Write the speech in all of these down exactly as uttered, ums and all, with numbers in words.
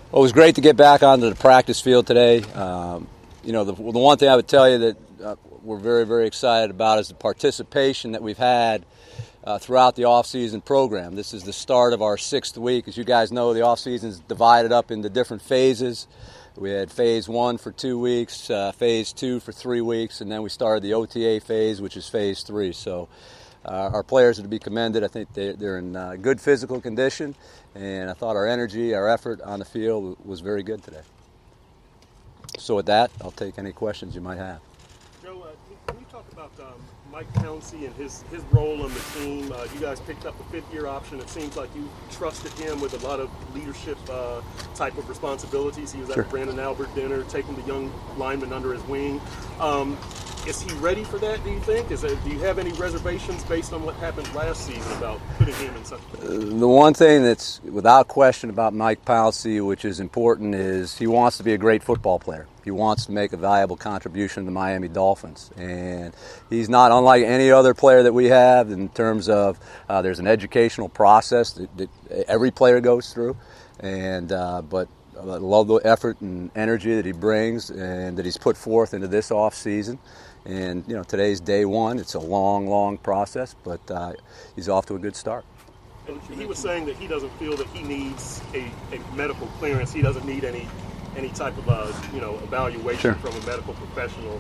Well, it was great to get back onto the practice field today. Um, you know, the, the one thing I would tell you that uh, we're very, very excited about is the participation that we've had uh, throughout the off-season program. This is the start of our sixth week. As you guys know, the off-season is divided up into different phases. We had phase one for two weeks, uh, phase two for three weeks, and then we started the O T A phase, which is phase three. So uh, our players are to be commended. I think they, they're in uh, good physical condition, and I thought our energy, our effort on the field was very good today. So with that, I'll take any questions you might have. Joe, uh, can you talk about um, Mike Pouncey and his, his role on the team? Uh, you guys picked up the fifth-year option. It seems like you trusted him with a lot of leadership uh, type of responsibilities. He was Sure. at the Brandon Albert dinner, taking the young lineman under his wing. Um, is he ready for that, do you think? Is there, do you have any reservations based on what happened last season about putting him in such a position? The one thing that's without question about Mike Pouncey, which is important, is he wants to be a great football player. He wants to make a valuable contribution to the Miami Dolphins. And he's not unlike any other player that we have in terms of uh, there's an educational process that, that every player goes through. And uh, but I love the effort and energy that he brings and that he's put forth into this off season. And, you know, today's day one. It's a long, long process, but uh, he's off to a good start. And he was saying that he doesn't feel that he needs a, a medical clearance. He doesn't need any any type of uh, you know evaluation Sure. from a medical professional.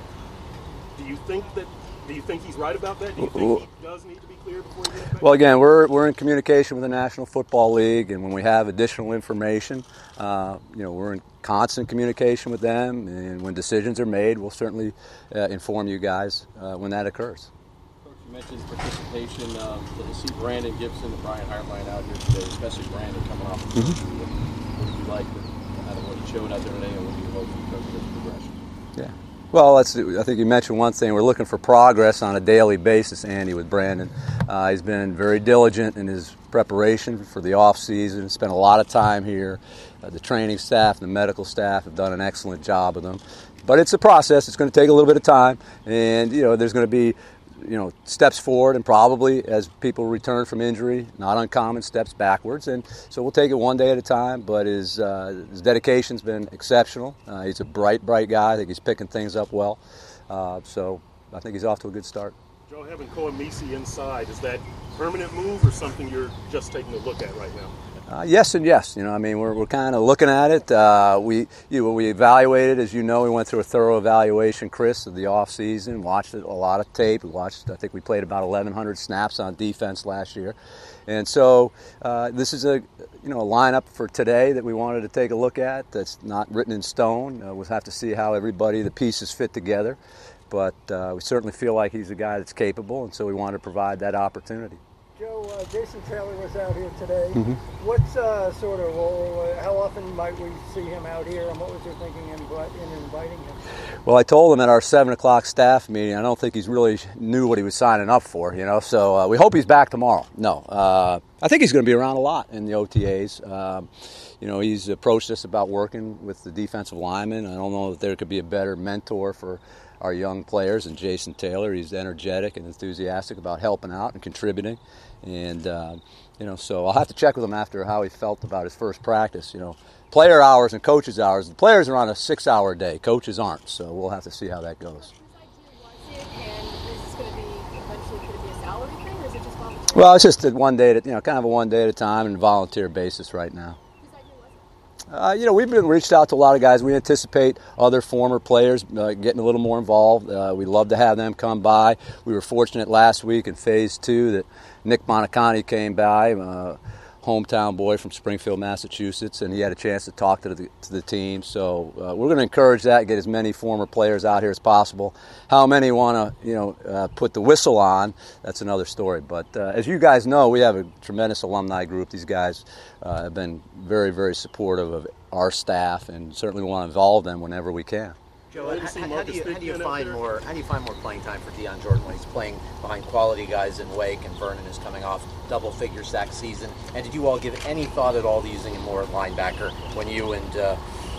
Do you think that? Do you think he's right about that? Do you think he does need to be cleared before he gets back? Well, again, we're we're in communication with the National Football League, and when we have additional information, uh, you know, we're in constant communication with them. And when decisions are made, we'll certainly uh, inform you guys uh, when that occurs. Coach, you mentioned participation. Um, to see Brandon Gibson and Brian Hartline out here today, especially Brandon coming off the mm-hmm. what, what did you like out of what he showed out there today, and what do you hope because of his progression? Yeah. Well, that's, I think you mentioned one thing. We're looking for progress on a daily basis, Andy, with Brandon. Uh, he's been very diligent in his preparation for the off-season, spent a lot of time here. Uh, the training staff and the medical staff have done an excellent job with him. But it's a process. It's going to take a little bit of time. And, you know, there's going to be, you know, steps forward and probably, as people return from injury, not uncommon steps backwards. And so we'll take it one day at a time, but his, uh, his dedication's been exceptional. Uh, he's a bright, bright guy. I think he's picking things up well. Uh, so I think he's off to a good start. Joe, having Koemisi inside, is that a permanent move or something you're just taking a look at right now? Uh, yes and yes. You know, I mean, we're we're kind of looking at it. Uh, we you know, we evaluated, as you know, we went through a thorough evaluation, Chris, of the off season. Watched a lot of tape. We watched. I think we played about eleven hundred snaps on defense last year, and so uh, this is a you know a lineup for today that we wanted to take a look at. That's not written in stone. Uh, we'll have to see how everybody, the pieces, fit together. But uh, we certainly feel like he's a guy that's capable, and so we wanted to provide that opportunity. Joe, uh, Jason Taylor was out here today. Mm-hmm. What's uh, sort of role, uh, how often might we see him out here, and what was your thinking in, in inviting him? Well, I told him at our seven o'clock staff meeting, I don't think he's really knew what he was signing up for, you know, so uh, we hope he's back tomorrow. No, uh, I think he's going to be around a lot in the O T As. Um, you know, he's approached us about working with the defensive linemen. I don't know that there could be a better mentor for our young players than Jason Taylor. He's energetic and enthusiastic about helping out and contributing. And, uh, you know, so I'll have to check with him after how he felt about his first practice. You know, player hours and coaches hours. The players are on a six-hour day. Coaches aren't. So we'll have to see how that goes. Well, it's just a one day, at, you know, kind of a one day at a time and volunteer basis right now. Uh, you know, we've been reached out to a lot of guys. We anticipate other former players uh, getting a little more involved. Uh, we'd love to have them come by. We were fortunate last week in phase two that Nick Monicani came by, uh, hometown boy from Springfield, Massachusetts, and he had a chance to talk to the, to the team. So uh, we're going to encourage that, get as many former players out here as possible. How many want to, you know, uh, put the whistle on, that's another story. But uh, as you guys know, we have a tremendous alumni group. These guys uh, have been very, very supportive of our staff, and certainly want to involve them whenever we can. Joe, how, how, do you, how do you find more? How do you find more playing time for Dion Jordan when he's playing behind quality guys in Wake, and Vernon is coming off double-figure sack season? And did you all give any thought at all to using him more at linebacker when you and uh,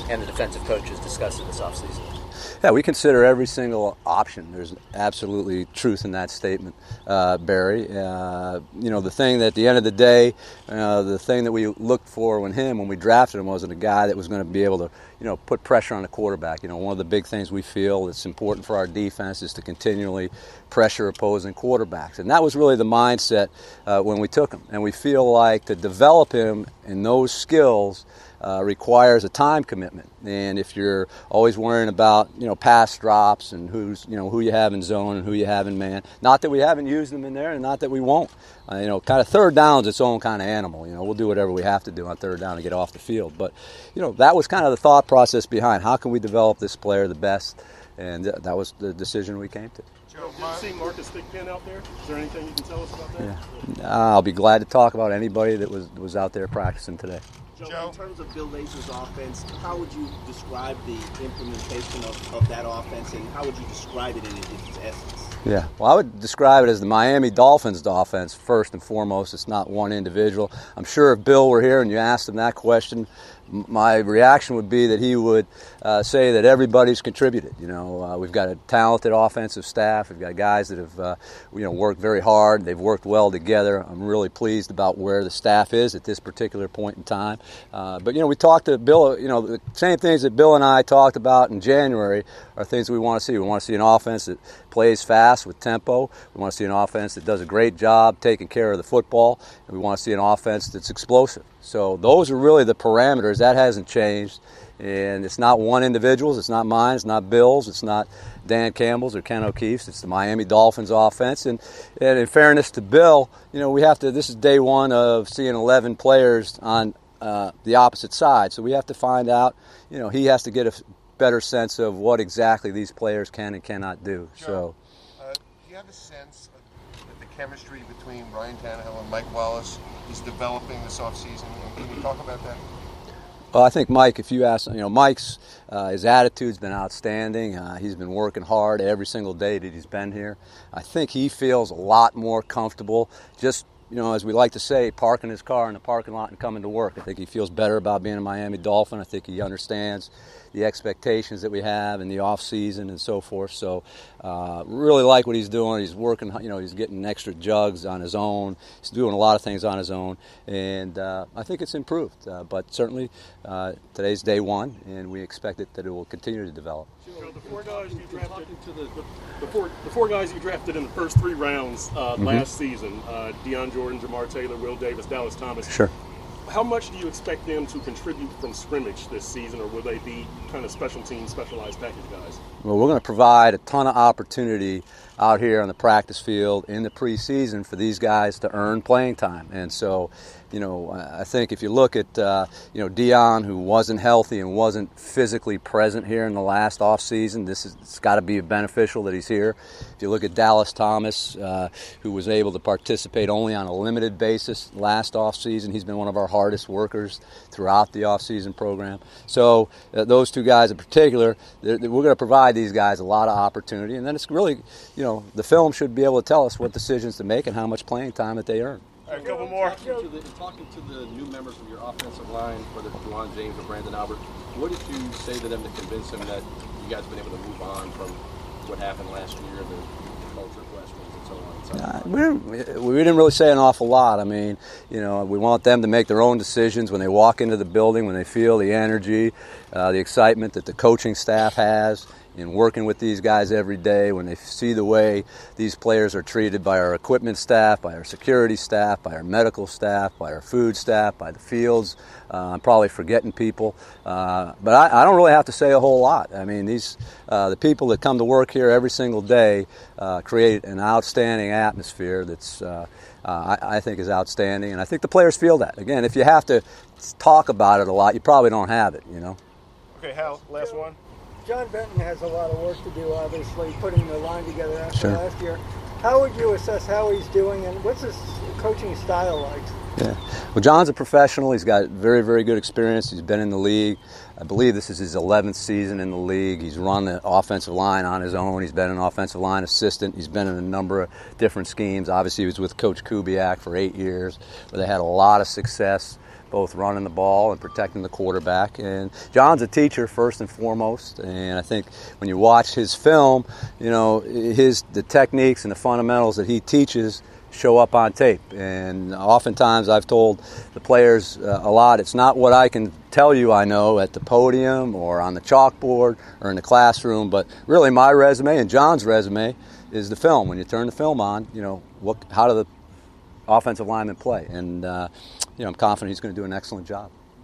and the defensive coaches discussing this offseason? Yeah, we consider every single option. There's absolutely truth in that statement, uh, Barry. Uh, you know, the thing that at the end of the day, uh, the thing that we looked for when him, when we drafted him, wasn't a guy that was going to be able to, you know, put pressure on the quarterback. You know, one of the big things we feel that's important for our defense is to continually pressure opposing quarterbacks. And that was really the mindset uh, when we took him. And we feel like to develop him in those skills Uh, requires a time commitment, and if you're always worrying about you know pass drops and who's you know who you have in zone and who you have in man, not that we haven't used them in there, and not that we won't. Uh, you know, kind of third down's its own kind of animal. You know, we'll do whatever we have to do on third down to get off the field. But you know, that was kind of the thought process behind how can we develop this player the best, and th- that was the decision we came to. Joe, did you see Marcus Thigpen out there? Is there anything you can tell us about that? Yeah. I'll be glad to talk about anybody that was was out there practicing today. Joe, in terms of Bill Lazor's offense, how would you describe the implementation of, of that offense, and how would you describe it in its essence? Yeah, well, I would describe it as the Miami Dolphins offense first and foremost. It's not one individual. I'm sure if Bill were here and you asked him that question, my reaction would be that he would uh, say that everybody's contributed. You know, uh, we've got a talented offensive staff. We've got guys that have, uh, you know, worked very hard. They've worked well together. I'm really pleased about where the staff is at this particular point in time. Uh, but, you know, we talked to Bill, you know, the same things that Bill and I talked about in January are things we want to see. We want to see an offense that plays fast with tempo. We want to see an offense that does a great job taking care of the football. And we want to see an offense that's explosive. So those are really the parameters. That hasn't changed. And it's not one individual's. It's not mine. It's not Bill's. It's not Dan Campbell's or Ken O'Keefe's. It's the Miami Dolphins offense. And, and in fairness to Bill, you know, we have to, this is day one of seeing eleven players on uh, the opposite side. So we have to find out, you know, he has to get a better sense of what exactly these players can and cannot do. Joe, so, uh, do you have a sense that the chemistry between Ryan Tannehill and Mike Wallace is developing this offseason? Can you talk about that? Well, I think Mike, if you ask, you know, Mike's, uh, his attitude's been outstanding. Uh, he's been working hard every single day that he's been here. I think he feels a lot more comfortable just, you know, as we like to say, parking his car in the parking lot and coming to work. I think he feels better about being a Miami Dolphin. I think he understands the expectations that we have in the off season and so forth. So, uh, really like what he's doing. He's working, you know, he's getting extra jugs on his own. He's doing a lot of things on his own, and uh, I think it's improved. Uh, but certainly, uh, today's day one, and we expect it that it will continue to develop. Joe, the four guys you drafted, to the, the, four, the four guys you drafted in the first three rounds uh, mm-hmm. last season: uh, Deion Jordan, Jamar Taylor, Will Davis, Dallas Thomas. Sure. How much do you expect them to contribute from scrimmage this season, or will they be kind of special team, specialized package guys? Well, we're going to provide a ton of opportunity out here on the practice field in the preseason for these guys to earn playing time. And so, you know, I think if you look at, uh, you know, Deion, who wasn't healthy and wasn't physically present here in the last offseason, this is, it's got to be beneficial that he's here. If you look at Dallas Thomas, uh, who was able to participate only on a limited basis last offseason, he's been one of our hardest workers throughout the offseason program. So uh, those two guys in particular, they're, they're, we're going to provide these guys a lot of opportunity. And then it's really, you know, the film should be able to tell us what decisions to make and how much playing time that they earn. All right, a couple more. Talking to, the, talking to the new members of your offensive line, whether it's Juwan James or Brandon Albert, what did you say to them to convince them that you guys have been able to move on from what happened last year, the culture questions and so on? And so on. Uh, we, didn't, we didn't really say an awful lot. I mean, you know, we want them to make their own decisions when they walk into the building, when they feel the energy, uh, the excitement that the coaching staff has in working with these guys every day, when they see the way these players are treated by our equipment staff, by our security staff, by our medical staff, by our food staff, by the fields. Uh, I'm probably forgetting people. Uh, but I, I don't really have to say a whole lot. I mean, these uh, the people that come to work here every single day uh, create an outstanding atmosphere that's, uh, uh, I, I think, is outstanding. And I think the players feel that. Again, if you have to talk about it a lot, you probably don't have it, you know. Okay, Hal, last one. John Benton has a lot of work to do, obviously, putting the line together after sure. last year. How would you assess how he's doing, and what's his coaching style like? Yeah. Well, John's a professional. He's got very, very good experience. He's been in the league. I believe this is his eleventh season in the league. He's run the offensive line on his own. He's been an offensive line assistant. He's been in a number of different schemes. Obviously, he was with Coach Kubiak for eight years, where they had a lot of success both running the ball and protecting the quarterback. And John's a teacher first and foremost, and I think when you watch his film, you know, his the techniques and the fundamentals that he teaches show up on tape. And oftentimes I've told the players uh, a lot, it's not what I can tell you I know at the podium or on the chalkboard or in the classroom, but really my resume and John's resume is the film. When you turn the film on, you know, what, how do the offensive linemen play? And, uh, you know, I'm confident he's going to do an excellent job.